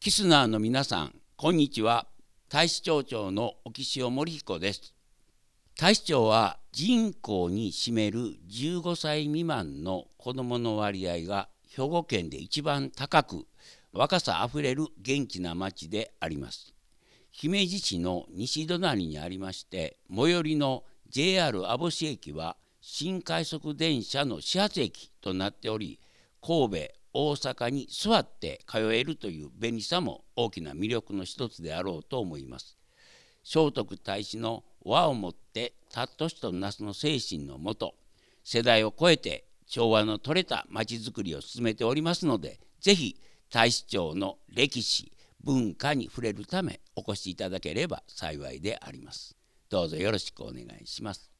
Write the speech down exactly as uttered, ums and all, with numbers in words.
キスナーの皆さん、こんにちは。太子町長の沖塩森彦です。太子町は人口に占めるじゅうごさい未満の子どもの割合が兵庫県で一番高く、若さあふれる元気な町であります。姫路市の西隣にありまして、最寄りの ジェイアール 網干駅は新快速電車の始発駅となっており、神戸、大阪に座って通えるという便利さも大きな魅力の一つであろうと思います。聖徳太子の和をもって尊しとなすの精神のもと、世代を超えて調和の取れたまちづくりを進めておりますので、ぜひ太子町の歴史文化に触れるためお越しいただければ幸いであります。どうぞよろしくお願いします。